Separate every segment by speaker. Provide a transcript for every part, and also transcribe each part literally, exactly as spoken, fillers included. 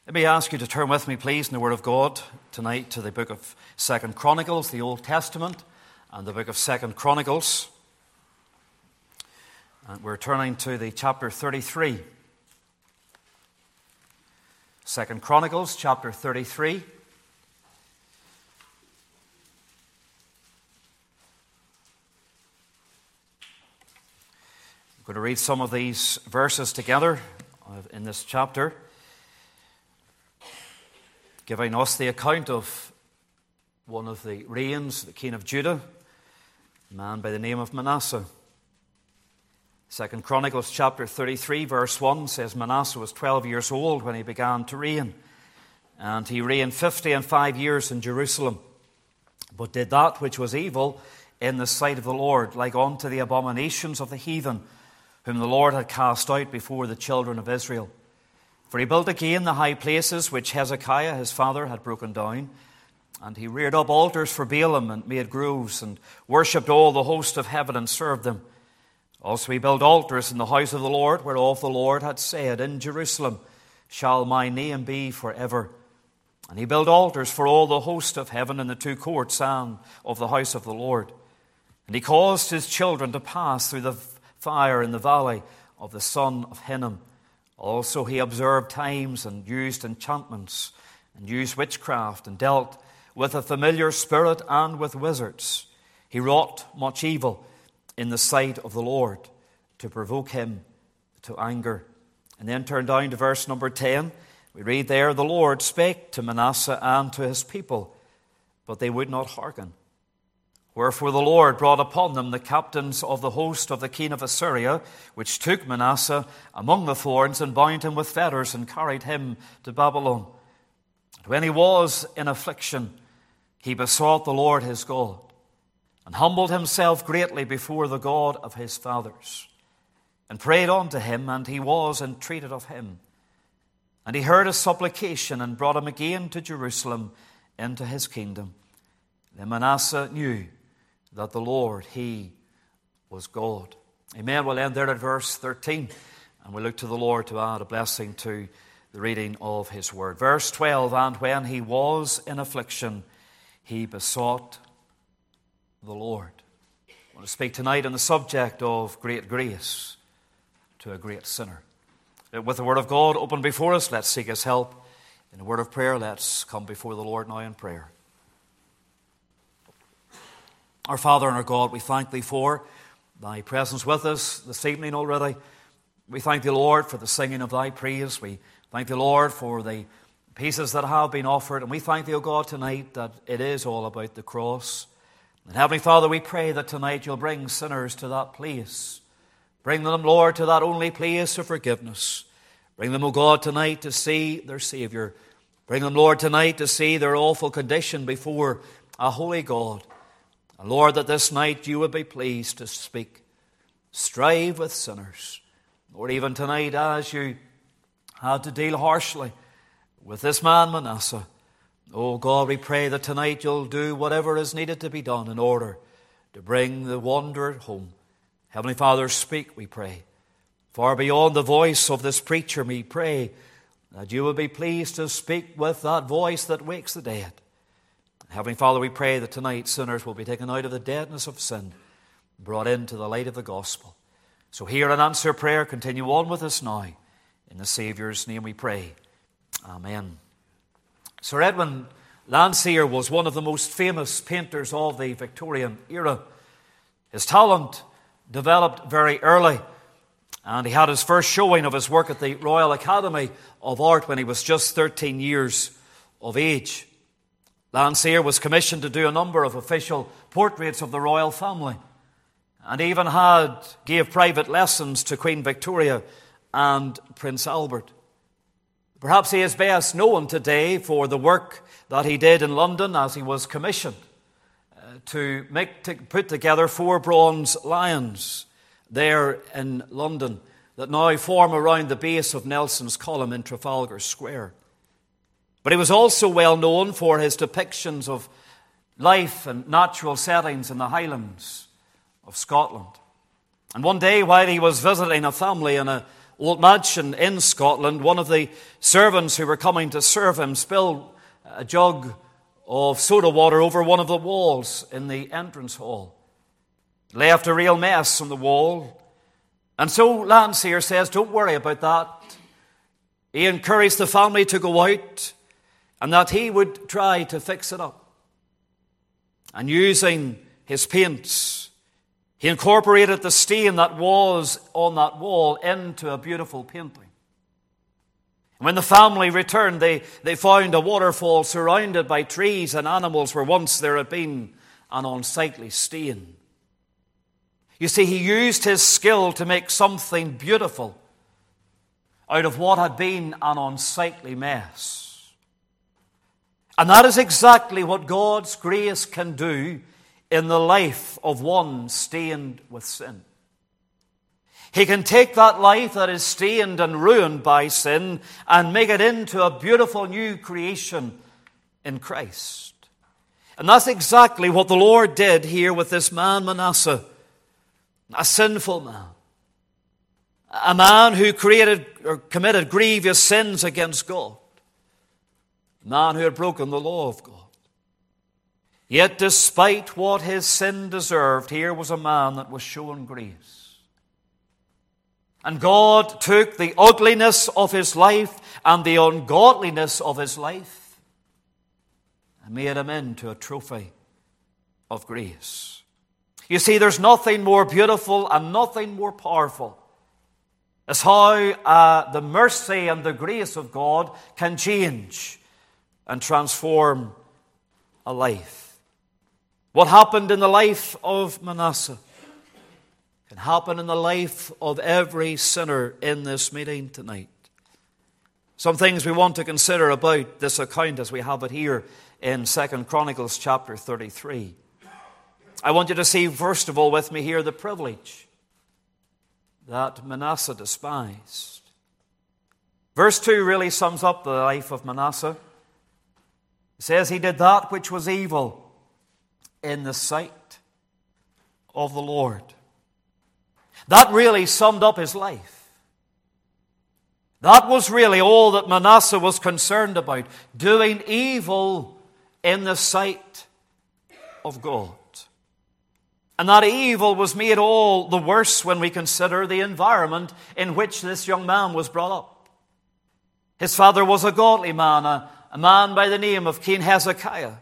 Speaker 1: Let me ask you to turn with me, please, in the Word of God tonight to the book of Second Chronicles, the Old Testament, and the book of Second Chronicles. And we're turning to the chapter thirty-three. Second Chronicles, chapter thirty-three. I'm going to read some of these verses together in this chapter, giving us the account of one of the reigns, the king of Judah, a man by the name of Manasseh. Second Chronicles chapter thirty-three, verse one says, Manasseh was twelve years old when he began to reign, and he reigned fifty and five years in Jerusalem, but did that which was evil in the sight of the Lord, like unto the abominations of the heathen, whom the Lord had cast out before the children of Israel. For he built again the high places which Hezekiah his father had broken down, and he reared up altars for Baalim and made groves, and worshipped all the host of heaven and served them. Also he built altars in the house of the Lord, whereof the Lord had said, In Jerusalem shall my name be forever. And he built altars for all the host of heaven in the two courts and of the house of the Lord. And he caused his children to pass through the fire in the valley of the son of Hinnom. Also he observed times and used enchantments and used witchcraft and dealt with a familiar spirit and with wizards. He wrought much evil in the sight of the Lord to provoke him to anger. And then turn down to verse number ten. We read there, The Lord spake to Manasseh and to his people, but they would not hearken. Wherefore the Lord brought upon them the captains of the host of the king of Assyria, which took Manasseh among the thorns and bound him with fetters and carried him to Babylon. And when he was in affliction, he besought the Lord his God, and humbled himself greatly before the God of his fathers, and prayed unto him, and he was entreated of him. And he heard his supplication, and brought him again to Jerusalem into his kingdom. Then Manasseh knew that the Lord, he was God. Amen. We'll end there at verse thirteen, and we'll look to the Lord to add a blessing to the reading of his word. Verse twelve, And when he was in affliction, he besought the Lord. I want to speak tonight on the subject of great grace to a great sinner. With the word of God open before us, let's seek his help. In a word of prayer, let's come before the Lord now in prayer. Our Father and our God, we thank thee for thy presence with us this evening already. We thank thee, Lord, for the singing of thy praise. We thank thee, Lord, for the pieces that have been offered. And we thank thee, O God, tonight that it is all about the cross. And Heavenly Father, we pray that tonight you'll bring sinners to that place. Bring them, Lord, to that only place of forgiveness. Bring them, O God, tonight to see their Savior. Bring them, Lord, tonight to see their awful condition before a holy God. And Lord, that this night you would be pleased to speak. Strive with sinners. Lord, even tonight as you had to deal harshly with this man Manasseh, oh God, we pray that tonight you'll do whatever is needed to be done in order to bring the wanderer home. Heavenly Father, speak, we pray. Far beyond the voice of this preacher, we pray that you will be pleased to speak with that voice that wakes the dead. Heavenly Father, we pray that tonight sinners will be taken out of the deadness of sin, brought into the light of the gospel. So hear and answer prayer. Continue on with us now. In the Saviour's name we pray. Amen. Sir Edwin Landseer was one of the most famous painters of the Victorian era. His talent developed very early, and he had his first showing of his work at the Royal Academy of Art when he was just thirteen years of age. Landseer was commissioned to do a number of official portraits of the royal family, and even had gave private lessons to Queen Victoria and Prince Albert. Perhaps he is best known today for the work that he did in London as he was commissioned uh, to make to put together four bronze lions there in London that now form around the base of Nelson's Column in Trafalgar Square. But he was also well known for his depictions of life and natural settings in the Highlands of Scotland. And one day, while he was visiting a family in a old mansion in Scotland, one of the servants who were coming to serve him spilled a jug of soda water over one of the walls in the entrance hall. It left a real mess on the wall. And so Landseer says, don't worry about that. He encouraged the family to go out and that he would try to fix it up. And using his paints, he incorporated the stain that was on that wall into a beautiful painting. And when the family returned, they, they found a waterfall surrounded by trees and animals where once there had been an unsightly stain. You see, he used his skill to make something beautiful out of what had been an unsightly mess. And that is exactly what God's grace can do in the life of one stained with sin. He can take that life that is stained and ruined by sin and make it into a beautiful new creation in Christ. And that's exactly what the Lord did here with this man Manasseh, a sinful man, a man who created or committed grievous sins against God, a man who had broken the law of God. Yet despite what his sin deserved, here was a man that was shown grace. And God took the ugliness of his life and the ungodliness of his life and made him into a trophy of grace. You see, there's nothing more beautiful and nothing more powerful as how uh, the mercy and the grace of God can change and transform a life. What happened in the life of Manasseh can happen in the life of every sinner in this meeting tonight. Some things we want to consider about this account as we have it here in Second Chronicles chapter thirty-three. I want you to see, first of all, with me here, the privilege that Manasseh despised. Verse two really sums up the life of Manasseh. It says, he did that which was evil in the sight of the Lord. That really summed up his life. That was really all that Manasseh was concerned about, doing evil in the sight of God. And that evil was made all the worse when we consider the environment in which this young man was brought up. His father was a godly man, a, a man by the name of King Hezekiah.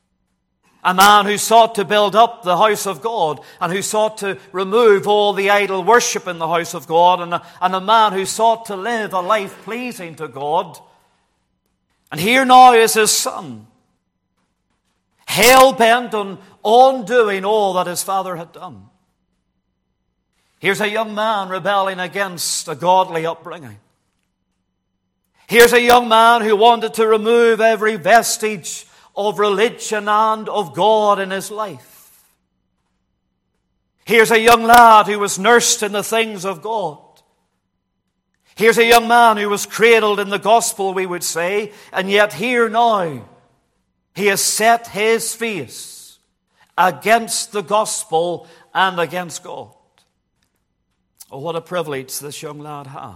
Speaker 1: A man who sought to build up the house of God and who sought to remove all the idol worship in the house of God, and a, and a man who sought to live a life pleasing to God. And here now is his son, hell-bent on, on doing all that his father had done. Here's a young man rebelling against a godly upbringing. Here's a young man who wanted to remove every vestige of religion and of God in his life. Here's a young lad who was nursed in the things of God. Here's a young man who was cradled in the gospel, we would say, and yet here now he has set his face against the gospel and against God. Oh, what a privilege this young lad had.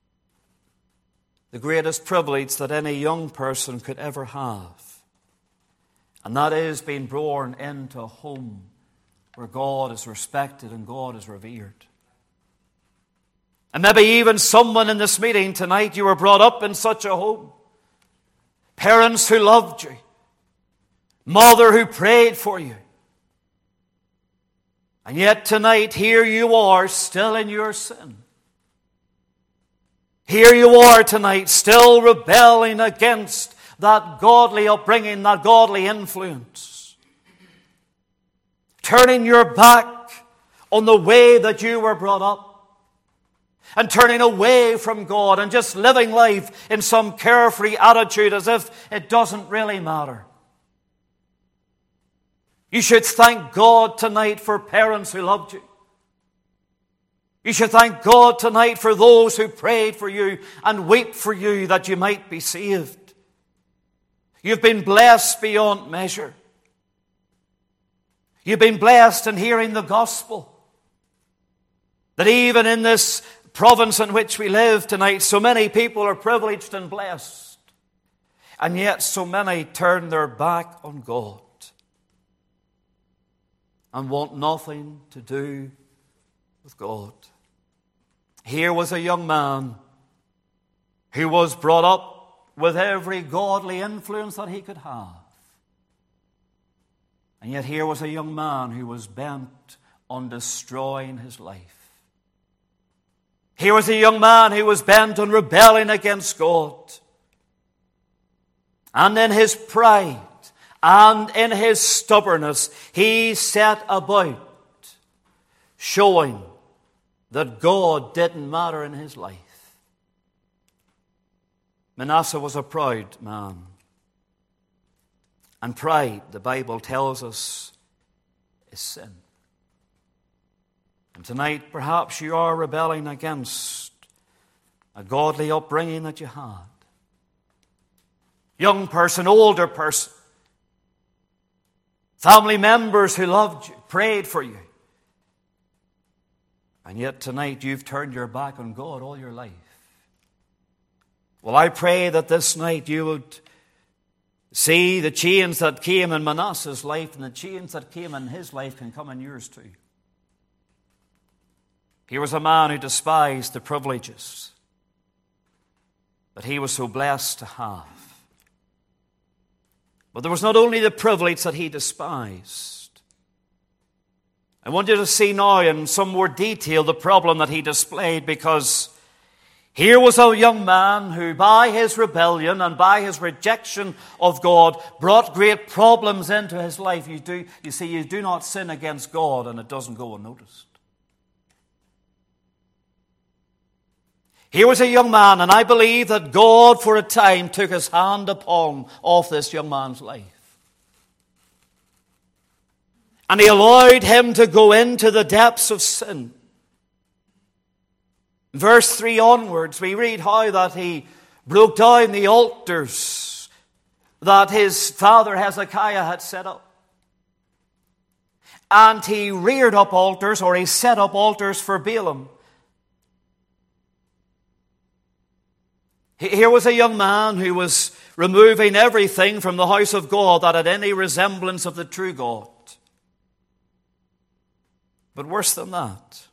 Speaker 1: The greatest privilege that any young person could ever have. And that is being born into a home where God is respected and God is revered. And maybe even someone in this meeting tonight, you were brought up in such a home. Parents who loved you. Mother who prayed for you. And yet tonight, here you are, still in your sin. Here you are tonight, still rebelling against that godly upbringing, that godly influence. Turning your back on the way that you were brought up. And turning away from God and just living life in some carefree attitude as if it doesn't really matter. You should thank God tonight for parents who loved you. You should thank God tonight for those who prayed for you and weep for you that you might be saved. You've been blessed beyond measure. You've been blessed in hearing the gospel. That even in this province in which we live tonight, so many people are privileged and blessed, and yet so many turn their back on God and want nothing to do with God. Here was a young man who was brought up with every godly influence that he could have. And yet here was a young man who was bent on destroying his life. Here was a young man who was bent on rebelling against God. And in his pride and in his stubbornness, he set about showing that God didn't matter in his life. Manasseh was a proud man. And pride, the Bible tells us, is sin. And tonight, perhaps you are rebelling against a godly upbringing that you had. Young person, older person, family members who loved you, prayed for you. And yet tonight you've turned your back on God all your life. Well, I pray that this night you would see the change that came in Manasseh's life, and the change that came in his life can come in yours too. He was a man who despised the privileges that he was so blessed to have. But there was not only the privilege that he despised. I want you to see now in some more detail the problem that he displayed, because here was a young man who, by his rebellion and by his rejection of God, brought great problems into his life. You do, you see, you do not sin against God and it doesn't go unnoticed. Here was a young man, and I believe that God for a time took his hand upon off this young man's life. And he allowed him to go into the depths of sin. Verse three onwards, we read how that he broke down the altars that his father Hezekiah had set up. And he reared up altars, or he set up altars for Balaam. Here was a young man who was removing everything from the house of God that had any resemblance of the true God. But worse than that,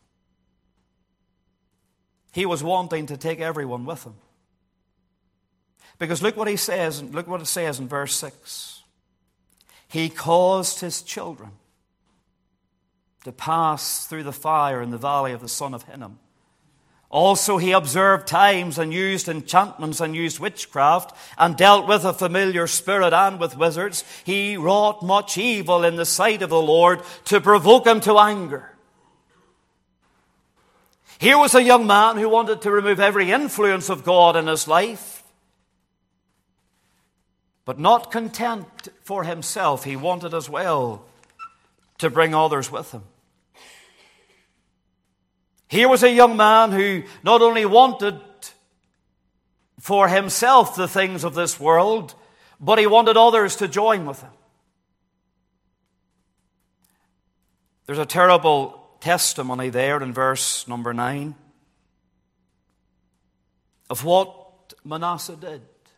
Speaker 1: he was wanting to take everyone with him. Because look what he says, look what it says in verse six. He caused his children to pass through the fire in the valley of the son of Hinnom. Also he observed times and used enchantments and used witchcraft and dealt with a familiar spirit and with wizards. He wrought much evil in the sight of the Lord to provoke him to anger. Here was a young man who wanted to remove every influence of God in his life. But not content for himself, he wanted as well to bring others with him. Here was a young man who not only wanted for himself the things of this world, but he wanted others to join with him. There's a terrible testimony there in verse number nine of what Manasseh did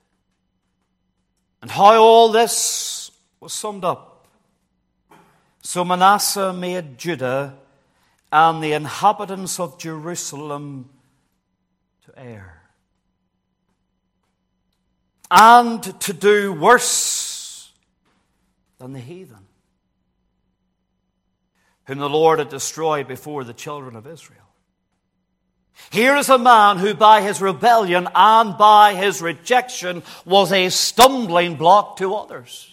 Speaker 1: and how all this was summed up. So Manasseh made Judah and the inhabitants of Jerusalem to err, and to do worse than the heathen, whom the Lord had destroyed before the children of Israel. Here is a man who by his rebellion and by his rejection was a stumbling block to others.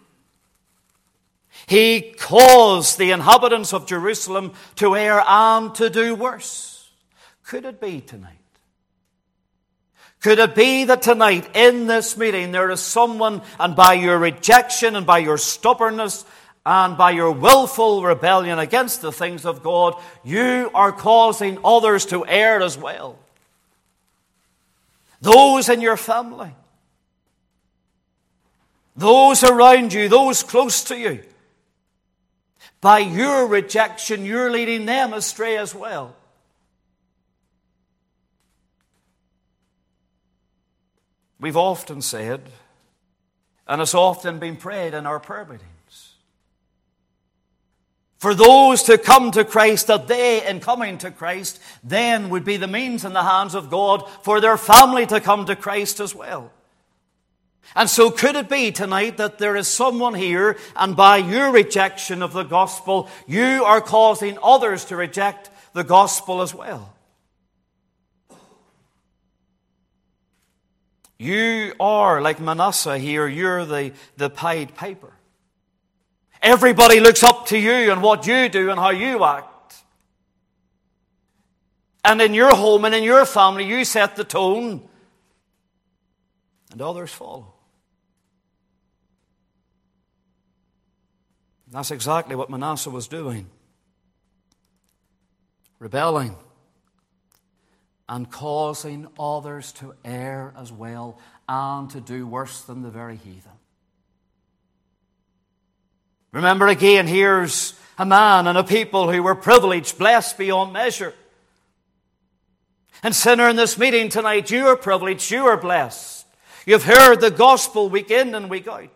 Speaker 1: He caused the inhabitants of Jerusalem to err and to do worse. Could it be tonight? Could it be that tonight in this meeting there is someone, and by your rejection and by your stubbornness and by your willful rebellion against the things of God, you are causing others to err as well? Those in your family, those around you, those close to you. By your rejection, you're leading them astray as well. we've often said, and it's often been prayed in our prayer meetings, for those to come to Christ, that they, in coming to Christ, then would be the means in the hands of God for their family to come to Christ as well. And so could it be tonight that there is someone here, and by your rejection of the gospel, you are causing others to reject the gospel as well? You are, like Manasseh here, you're the, the Pied Piper. Everybody looks up to you and what you do and how you act. And in your home and in your family, you set the tone, and others follow. That's exactly what Manasseh was doing. Rebelling and causing others to err as well, and to do worse than the very heathen. Remember again, here's a man and a people who were privileged, blessed beyond measure. And sinner, in this meeting tonight, you are privileged, you are blessed. You've heard the gospel week in and week out.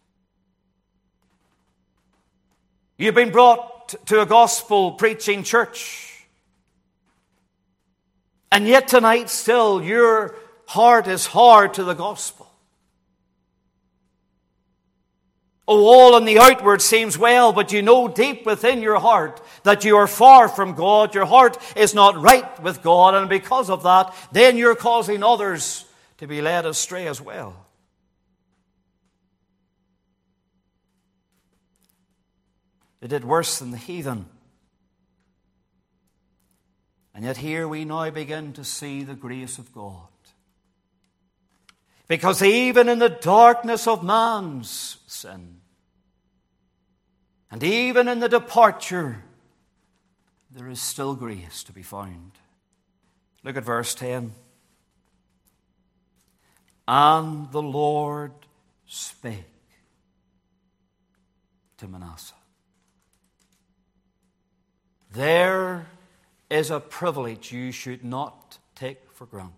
Speaker 1: You've been brought to a gospel preaching church. And yet tonight still your heart is hard to the gospel. Oh, all on the outward seems well, but you know deep within your heart that you are far from God. Your heart is not right with God, and because of that, then you're causing others to be led astray as well. They did worse than the heathen. And yet here we now begin to see the grace of God. Because even in the darkness of man's sin, and even in the departure, there is still grace to be found. Look at verse ten. And the Lord spake to Manasseh. There is a privilege you should not take for granted.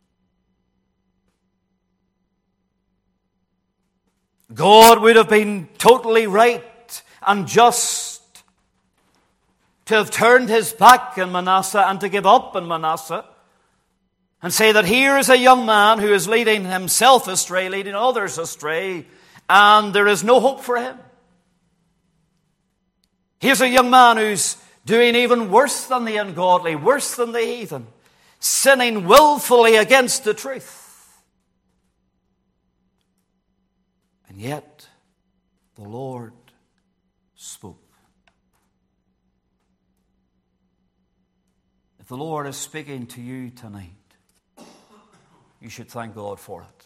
Speaker 1: God would have been totally right and just to have turned his back on Manasseh and to give up on Manasseh and say that here is a young man who is leading himself astray, leading others astray, and there is no hope for him. Here's a young man who's doing even worse than the ungodly, worse than the heathen, sinning willfully against the truth. And yet, the Lord spoke. If the Lord is speaking to you tonight, you should thank God for it.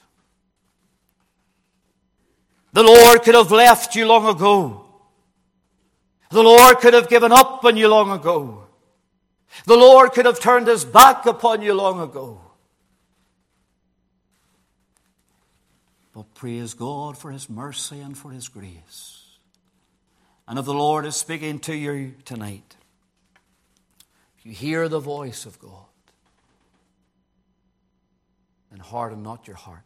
Speaker 1: The Lord could have left you long ago. The Lord could have given up on you long ago. The Lord could have turned his back upon you long ago. But praise God for his mercy and for his grace. And if the Lord is speaking to you tonight, if you hear the voice of God, then harden not your heart.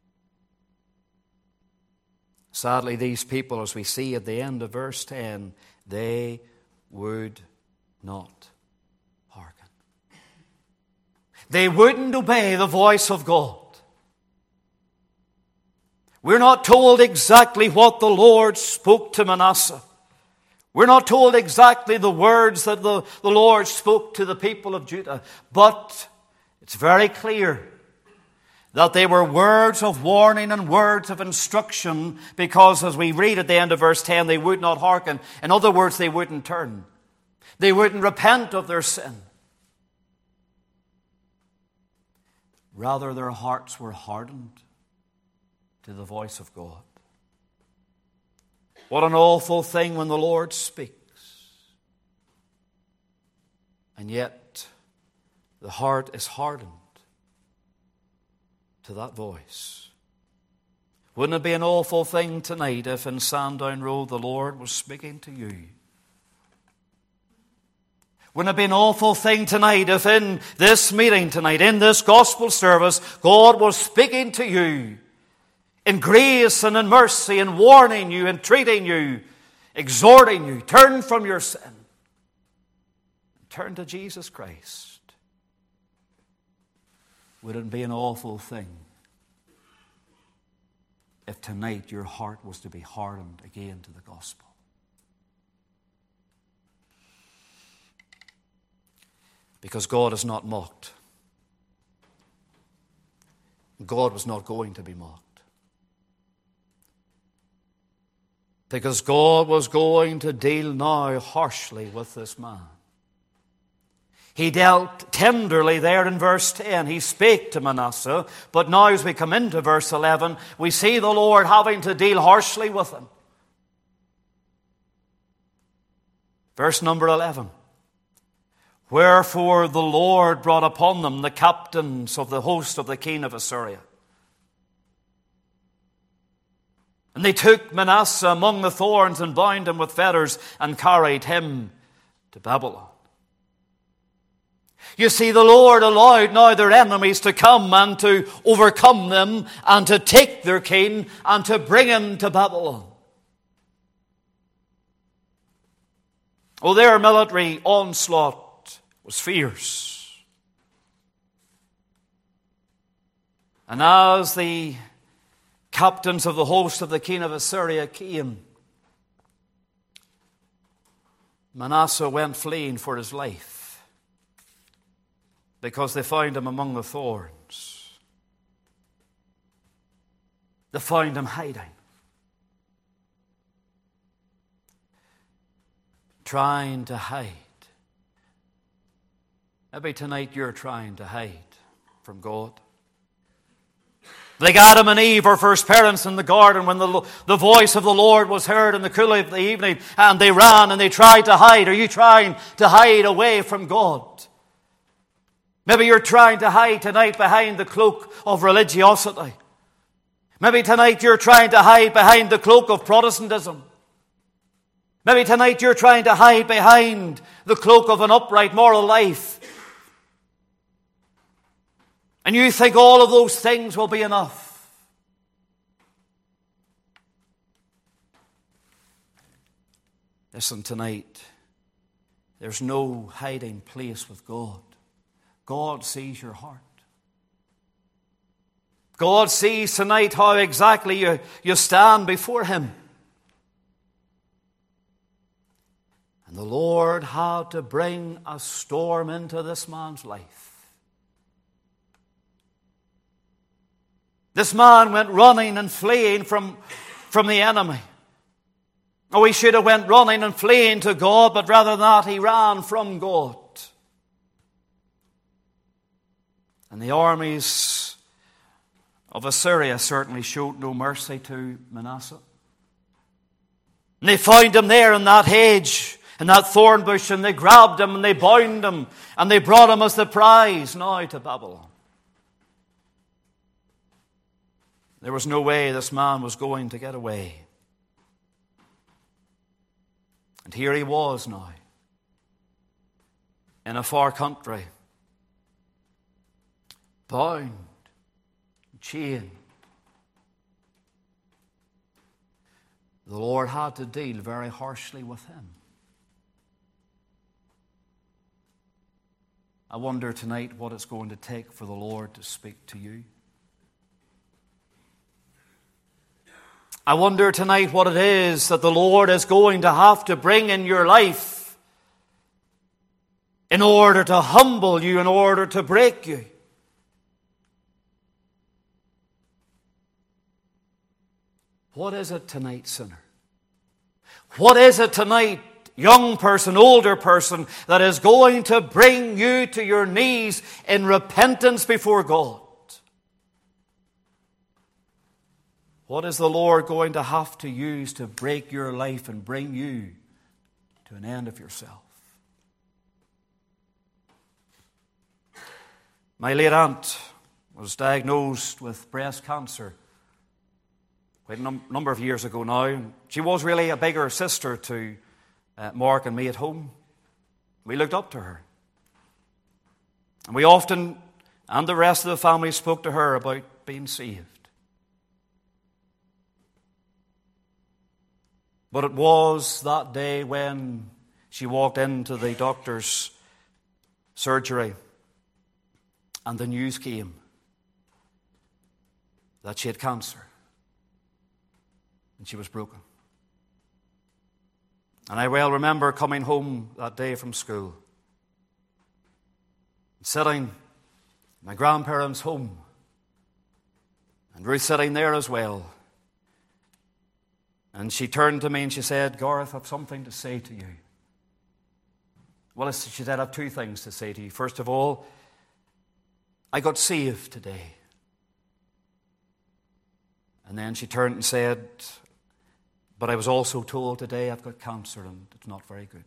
Speaker 1: Sadly, these people, as we see at the end of verse ten, they would not hearken. They wouldn't obey the voice of God. We're not told exactly what the Lord spoke to Manasseh. We're not told exactly the words that the, the Lord spoke to the people of Judah. But it's very clear that they were words of warning and words of instruction, because as we read at the end of verse ten, they would not hearken. In other words, they wouldn't turn. They wouldn't repent of their sin. Rather, their hearts were hardened to the voice of God. What an awful thing when the Lord speaks, and yet the heart is hardened to that voice. Wouldn't it be an awful thing tonight if in Sandown Road the Lord was speaking to you? Wouldn't it be an awful thing tonight if in this meeting tonight, in this gospel service, God was speaking to you in grace and in mercy and warning you, entreating you, exhorting you, turn from your sin. Turn to Jesus Christ. Would it be an awful thing if tonight your heart was to be hardened again to the gospel? Because God is not mocked. God was not going to be mocked. Because God was going to deal now harshly with this man. He dealt tenderly there in verse ten. He spake to Manasseh. But now as we come into verse eleven, we see the Lord having to deal harshly with him. Verse number eleven. Wherefore the Lord brought upon them the captains of the host of the king of Assyria. And they took Manasseh among the thorns and bound him with fetters and carried him to Babylon. You see, the Lord allowed now their enemies to come and to overcome them and to take their king and to bring him to Babylon. Oh, their military onslaught was fierce. And as the captains of the host of the king of Assyria came, Manasseh went fleeing for his life, because they found him among the thorns. They found him hiding, trying to hide. Maybe tonight you're trying to hide from God. Like Adam and Eve, our first parents in the garden, when the, the voice of the Lord was heard in the cool of the evening, and they ran and they tried to hide. Are you trying to hide away from God? Maybe you're trying to hide tonight behind the cloak of religiosity. Maybe tonight you're trying to hide behind the cloak of Protestantism. Maybe tonight you're trying to hide behind the cloak of an upright moral life. And you think all of those things will be enough. Listen, tonight, there's no hiding place with God. God sees your heart. God sees tonight how exactly you, you stand before Him. And the Lord had to bring a storm into this man's life. This man went running and fleeing from, from the enemy. Oh, he should have went running and fleeing to God, but rather than that, he ran from God. And the armies of Assyria certainly showed no mercy to Manasseh. And they found him there in that hedge, in that thorn bush, and they grabbed him and they bound him and they brought him as the prize now to Babylon. There was no way this man was going to get away. And here he was now, in a far country, bound, chained. The Lord had to deal very harshly with him. I wonder tonight what it's going to take for the Lord to speak to you. I wonder tonight what it is that the Lord is going to have to bring in your life in order to humble you, in order to break you. What is it tonight, sinner? What is it tonight, young person, older person, that is going to bring you to your knees in repentance before God? What is the Lord going to have to use to break your life and bring you to an end of yourself? My late aunt was diagnosed with breast cancer quite a num- number of years ago now. She was really a bigger sister to uh, Mark and me at home. We looked up to her. And we often, and the rest of the family, spoke to her about being saved. But it was that day when she walked into the doctor's surgery and the news came that she had cancer and she was broken. And I well remember coming home that day from school, sitting in my grandparents' home, and Ruth sitting there as well. And she turned to me and she said, "Gareth, I have something to say to you." Well, she said, "I have two things to say to you. First of all, I got saved today." And then she turned and said, "But I was also told today I've got cancer and it's not very good."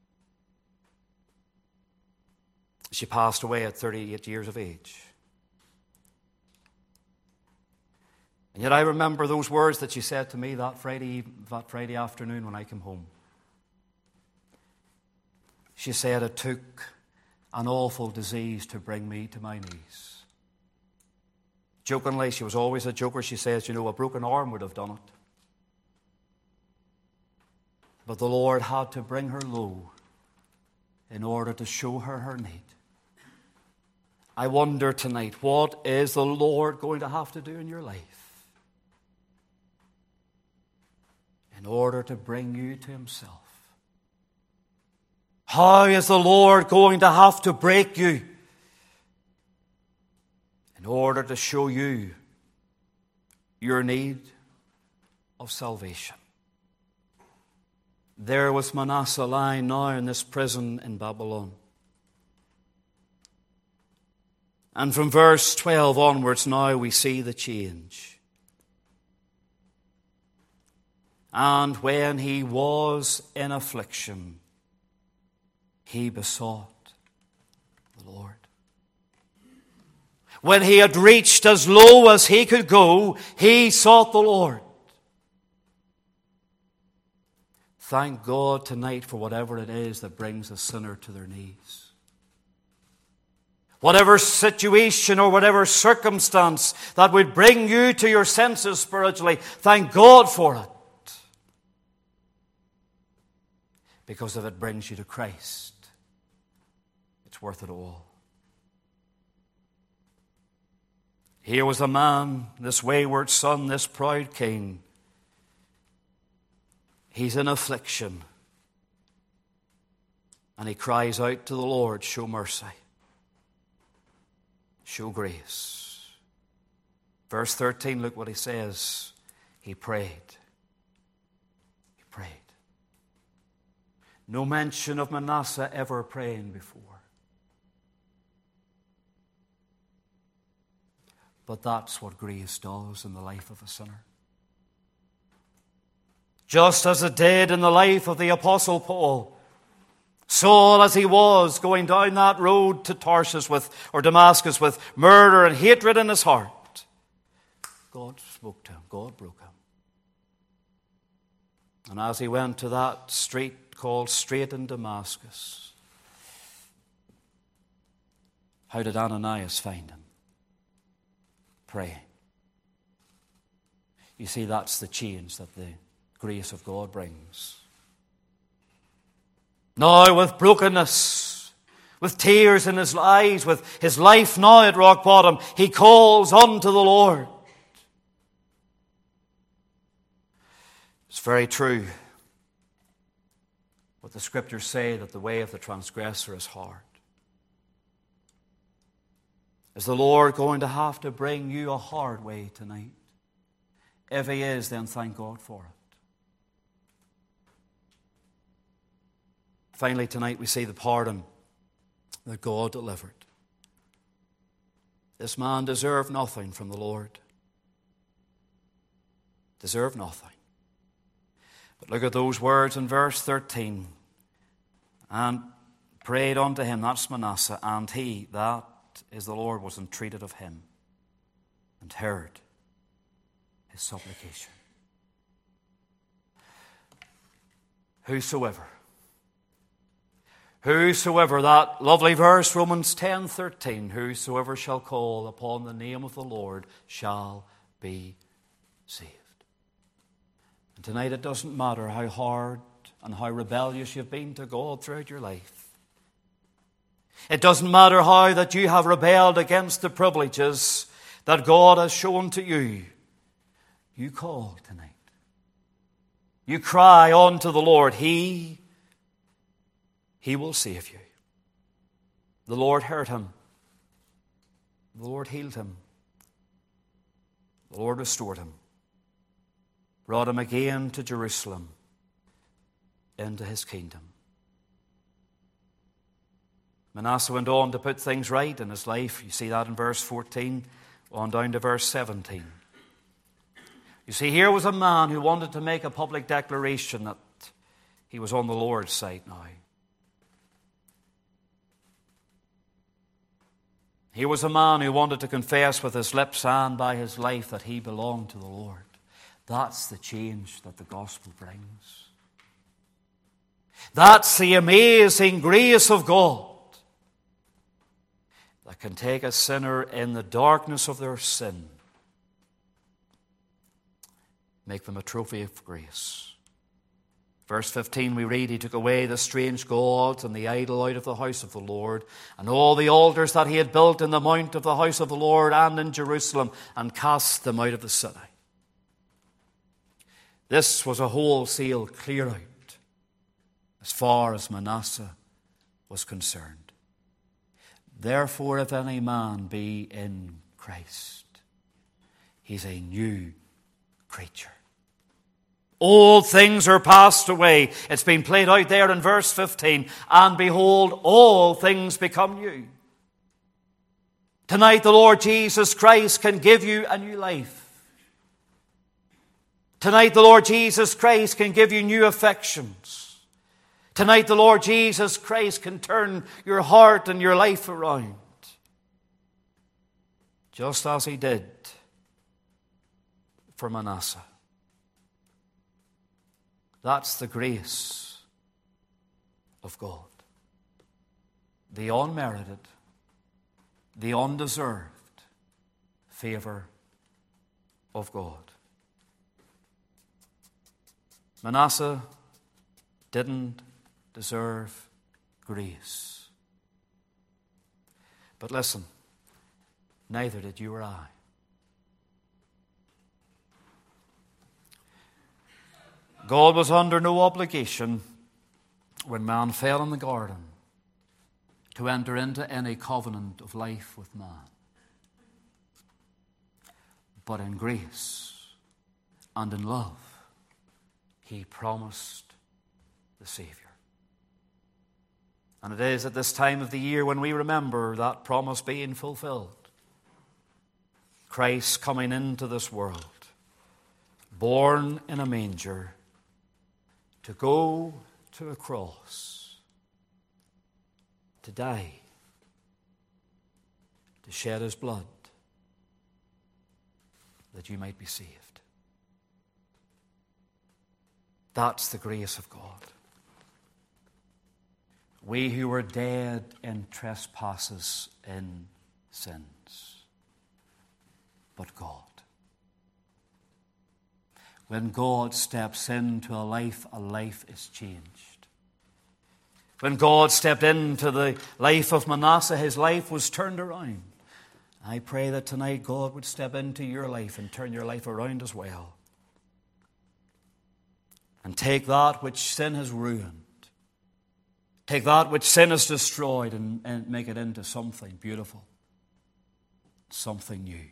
Speaker 1: She passed away at thirty-eight years of age. And yet I remember those words that she said to me that Friday, that Friday afternoon when I came home. She said, "It took an awful disease to bring me to my knees." Jokingly, she was always a joker, she says, "You know, a broken arm would have done it." But the Lord had to bring her low in order to show her her need. I wonder tonight, what is the Lord going to have to do in your life in order to bring you to Himself? How is the Lord going to have to break you in order to show you your need of salvation? There was Manasseh lying now in this prison in Babylon. And from verse twelve onwards now we see the change. "And when he was in affliction, he besought the Lord." When he had reached as low as he could go, he sought the Lord. Thank God tonight for whatever it is that brings a sinner to their knees. Whatever situation or whatever circumstance that would bring you to your senses spiritually, thank God for it. Because if it brings you to Christ, it's worth it all. Here was a man, this wayward son, this proud king. He's in affliction. And he cries out to the Lord, "Show mercy. Show grace." Verse thirteen, look what he says. He prayed. He prayed. No mention of Manasseh ever praying before. But that's what grace does in the life of a sinner. Just as it did in the life of the Apostle Paul. Saul, as he was going down that road to Tarsus with, or Damascus with murder and hatred in his heart, God spoke to him. God broke him. And as he went to that street called Straight in Damascus, how did Ananias find him? Praying. You see, that's the change that the grace of God brings. Now with brokenness, with tears in his eyes, with his life now at rock bottom, he calls unto the Lord. It's very true what the Scriptures say, that the way of the transgressor is hard. Is the Lord going to have to bring you a hard way tonight? If He is, then thank God for it. Finally, tonight we see the pardon that God delivered. This man deserved nothing from the Lord. Deserved nothing. But look at those words in verse thirteen. And prayed unto him, that's Manasseh, and he, that is the Lord, was entreated of him and heard his supplication. Whosoever, Whosoever, that lovely verse, Romans ten thirteen, whosoever shall call upon the name of the Lord shall be saved. And tonight it doesn't matter how hard and how rebellious you've been to God throughout your life. It doesn't matter how that you have rebelled against the privileges that God has shown to you. You call tonight. You cry unto the Lord. He, He will save you. The Lord heard him. The Lord healed him. The Lord restored him. Brought him again to Jerusalem, into his kingdom. Manasseh went on to put things right in his life. You see that in verse fourteen, on down to verse seventeen. You see, here was a man who wanted to make a public declaration that he was on the Lord's side now. Here was a man who wanted to confess with his lips and by his life that he belonged to the Lord. That's the change that the gospel brings. That's the amazing grace of God that can take a sinner in the darkness of their sin, make them a trophy of grace. Verse fifteen we read, he took away the strange gods and the idol out of the house of the Lord, and all the altars that he had built in the mount of the house of the Lord and in Jerusalem, and cast them out of the city. This was a wholesale clear out as far as Manasseh was concerned. Therefore, if any man be in Christ, he's a new creature. All things are passed away. It's been played out there in verse fifteen. And behold, all things become new. Tonight the Lord Jesus Christ can give you a new life. Tonight the Lord Jesus Christ can give you new affections. Tonight the Lord Jesus Christ can turn your heart and your life around. Just as he did for Manasseh. That's the grace of God. The unmerited, the undeserved favor of God. Manasseh didn't deserve grace. But listen, neither did you or I. God was under no obligation when man fell in the garden to enter into any covenant of life with man. But in grace and in love, he promised the Savior. And it is at this time of the year when we remember that promise being fulfilled. Christ coming into this world, born in a manger, to go to a cross, to die, to shed his blood, that you might be saved. That's the grace of God. We who were dead in trespasses, in sins, but God. When God steps into a life, a life is changed. When God stepped into the life of Manasseh, his life was turned around. I pray that tonight God would step into your life and turn your life around as well. And take that which sin has ruined, take that which sin has destroyed, and, and make it into something beautiful, something new.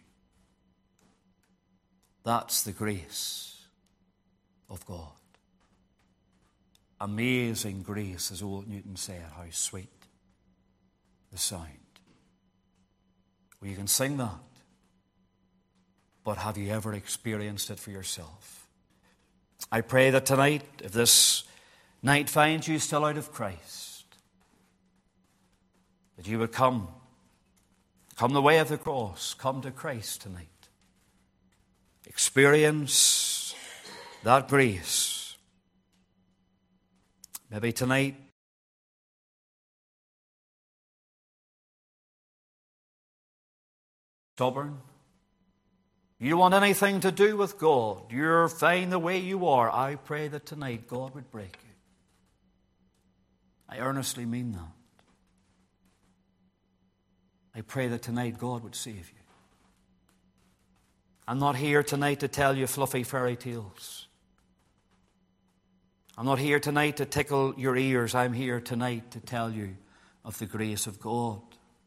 Speaker 1: That's the grace of God. Amazing grace, as old Newton said, how sweet the sound. Well, you can sing that, but have you ever experienced it for yourself? I pray that tonight, if this night finds you still out of Christ, that you would come, come the way of the cross, come to Christ tonight. Experience that grace. Maybe tonight stubborn. You don't want anything to do with God. You're fine the way you are. I pray that tonight God would break you. I earnestly mean that. I pray that tonight God would save you. I'm not here tonight to tell you fluffy fairy tales. I'm not here tonight to tickle your ears. I'm here tonight to tell you of the grace of God.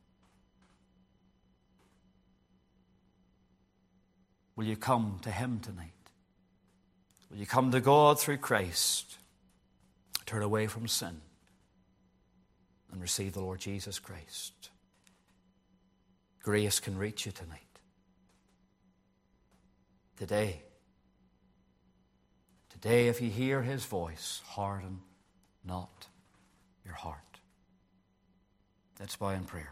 Speaker 1: Will you come to Him tonight? Will you come to God through Christ? Turn away from sin and receive the Lord Jesus Christ. Grace can reach you tonight. Today. Today, if you hear His voice, harden not your heart. Let's bow in prayer.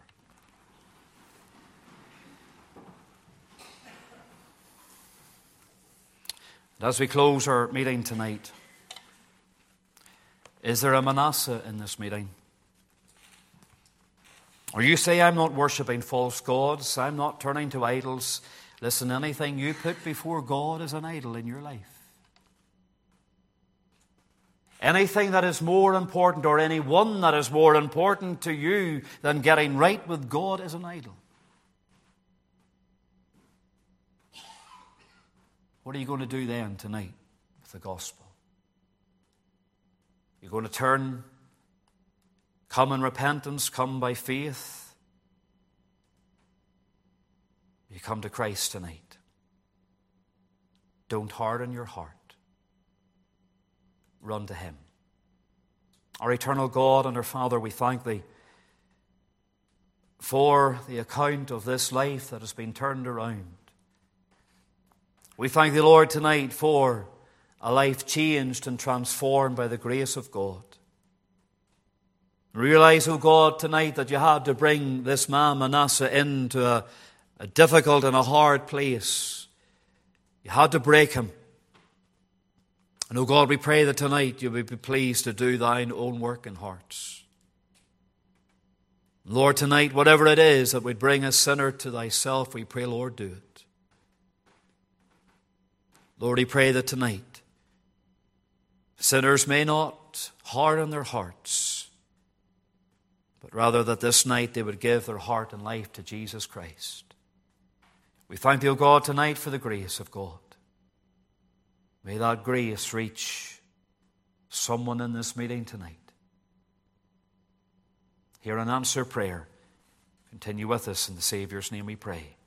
Speaker 1: And as we close our meeting tonight, is there a Manasseh in this meeting? Or you say, I'm not worshipping false gods, I'm not turning to idols. Listen, anything you put before God is an idol in your life. Anything that is more important, or anyone that is more important to you than getting right with God, is an idol. What are you going to do then tonight with the gospel? You're going to turn, come in repentance, come by faith. You come to Christ tonight. Don't harden your heart. Run to Him. Our eternal God and our Father, we thank Thee for the account of this life that has been turned around. We thank Thee, Lord, tonight for a life changed and transformed by the grace of God. Realize, O God, tonight that You had to bring this man Manasseh into a, a difficult and a hard place. You had to break him. And, O God, we pray that tonight You will be pleased to do Thine own work in hearts. Lord, tonight, whatever it is that would bring a sinner to Thyself, we pray, Lord, do it. Lord, we pray that tonight sinners may not harden their hearts, but rather that this night they would give their heart and life to Jesus Christ. We thank Thee, O God, tonight for the grace of God. May that grace reach someone in this meeting tonight. Hear and answer prayer. Continue with us in the Saviour's name we pray.